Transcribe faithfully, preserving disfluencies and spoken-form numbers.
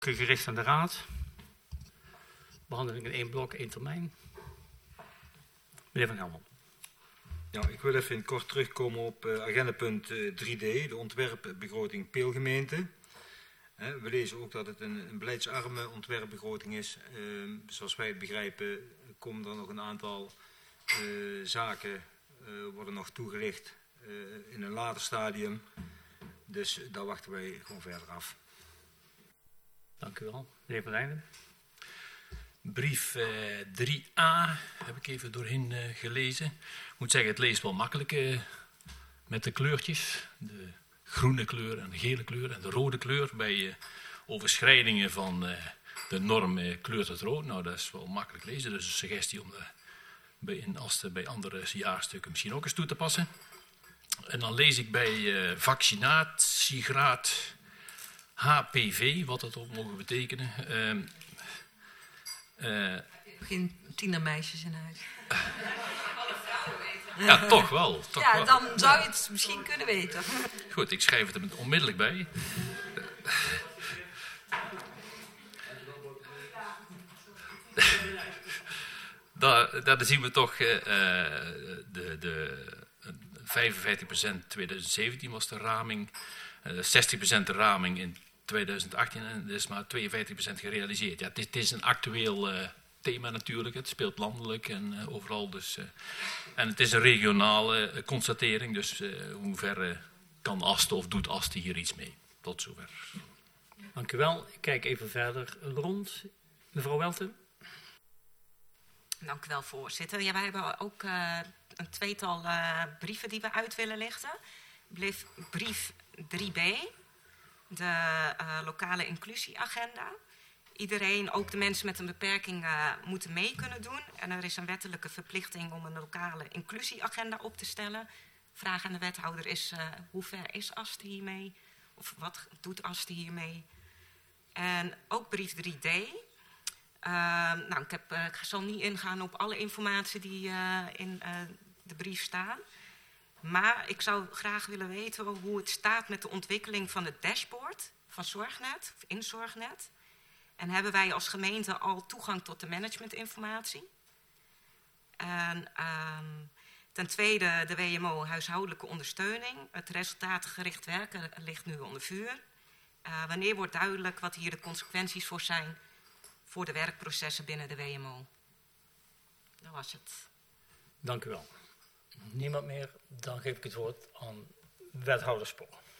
Gericht aan de Raad. Behandeling in één blok, één termijn. Meneer Van Helmond. Ja, ik wil even in kort terugkomen op uh, agendapunt uh, drie D, de ontwerpbegroting Peelgemeente. Uh, we lezen ook dat het een, een beleidsarme ontwerpbegroting is. Uh, zoals wij het begrijpen, komen er nog een aantal uh, zaken, uh, worden nog toegelicht uh, in een later stadium. Dus uh, daar wachten wij gewoon verder af. Dank u wel. Meneer Van Leijden. Brief uh, drie a heb ik even doorheen uh, gelezen. Ik moet zeggen, het leest wel makkelijk uh, met de kleurtjes. De groene kleur en de gele kleur en de rode kleur. Bij uh, overschrijdingen van uh, de norm uh, kleurt het rood. Nou, dat is wel makkelijk lezen. Dus een suggestie om uh, bij, in, als bij andere jaarstukken misschien ook eens toe te passen. En dan lees ik bij uh, vaccinatiegraad H P V, wat dat ook mogen betekenen. Uh, Uh, Geen tienermeisjes in huis. Ja, toch wel. Toch ja, wel. Dan zou je het misschien kunnen weten. Goed, ik schrijf het er onmiddellijk bij. daar, daar zien we toch uh, de, de vijfenvijftig procent twintig zeventien was de raming, uh, zestig procent de raming in twintig achttien en er is maar tweeënvijftig procent gerealiseerd. Ja, het, is, het is een actueel uh, thema natuurlijk. Het speelt landelijk en uh, overal. Dus, uh, en het is een regionale uh, constatering. Dus uh, hoe ver uh, kan Asten of doet Asten hier iets mee? Tot zover. Dank u wel. Ik kijk even verder rond. Mevrouw Welten. Dank u wel, voorzitter. Ja, wij hebben ook uh, een tweetal uh, brieven die we uit willen lichten. Brief, brief drie b. De uh, lokale inclusieagenda. Iedereen, ook de mensen met een beperking, uh, moeten mee kunnen doen. En er is een wettelijke verplichting om een lokale inclusieagenda op te stellen. Vraag aan de wethouder is, uh, hoe ver is Asten hiermee? Of wat doet Asten hiermee? En ook brief drie d. Uh, nou, ik, heb, uh, ik zal niet ingaan op alle informatie die uh, in uh, de brief staan. Maar ik zou graag willen weten hoe het staat met de ontwikkeling van het dashboard van Zorgnet, of in Zorgnet. En hebben wij als gemeente al toegang tot de managementinformatie? En um, ten tweede de W M O huishoudelijke ondersteuning. Het resultaatgericht werken ligt nu onder vuur. Uh, wanneer wordt duidelijk wat hier de consequenties voor zijn voor de werkprocessen binnen de W M O? Dat was het. Dank u wel. Niemand meer, dan geef ik het woord aan wethouder Spoor.